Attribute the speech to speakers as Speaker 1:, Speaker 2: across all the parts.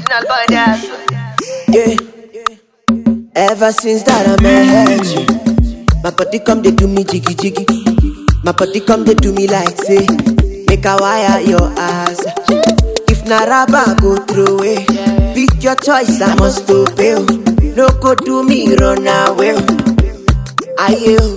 Speaker 1: Original badass.
Speaker 2: Yeah. Ever since that I met you, my body come they do me jiggy jiggy. My body come they do me like say, make a wire your ass. If na rubber go through it, pick your choice, I must obey. No go do me run away. I you,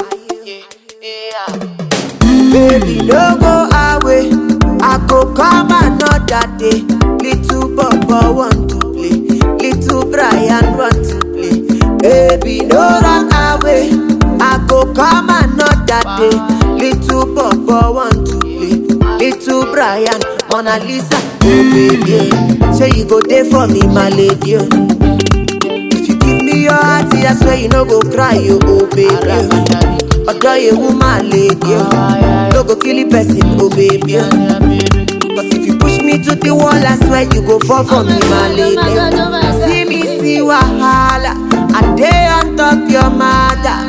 Speaker 2: baby no go away. I go come another day. Little Papa want to play, little Brian want to play. Baby no run away. I go come another day. Little Papa want to play, little Brian, Mona Lisa. Oh baby, say you go there for me, my lady. If you give me your heart, I swear you no go cry, you oh baby. Although you woman lady, no go kill the person, oh baby. Cause if you push me to the wall, I swear you go fall for me, my lady. See me, see wahala, I day on top your mother.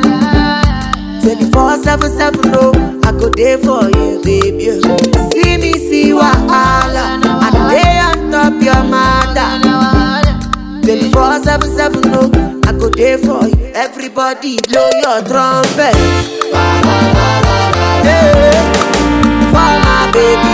Speaker 2: 24/7, no, I go there for you, baby. See me, see wahala, I day on top your mother. 24/7, no, I go there for you. Everybody blow your trumpet. Yeah, for my baby.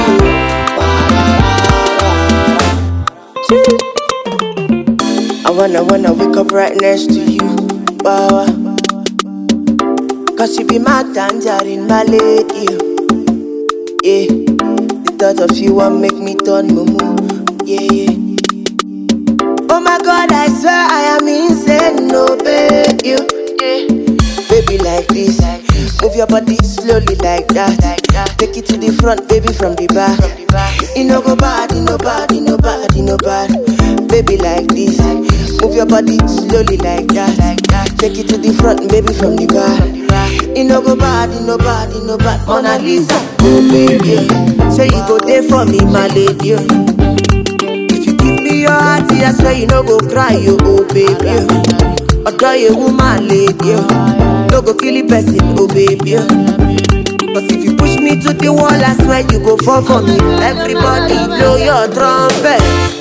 Speaker 2: I wanna wake up right next to you, wow. Cause you be my tangerine, my lady. Yeah, the thought of you won't make me turn mumu. Yeah. Oh my God, I swear I am insane, no baby. Yeah. Baby like this, move your body slowly like that. Take it to the front, baby, from the back. You no go bad, you no bad, you no bad, you no bad. Baby like this, move your body slowly like that. Take it to the front, baby, from the back. You no go bad, you no bad, you no bad. Mona Lisa, oh baby, say you go there for me, my lady. If you give me your heart, I swear you no go cry, you oh baby. Although you woman lady, no go kill the person, oh baby. Cause if you push me to the wall, I swear you go fall for me. Everybody blow your trumpet.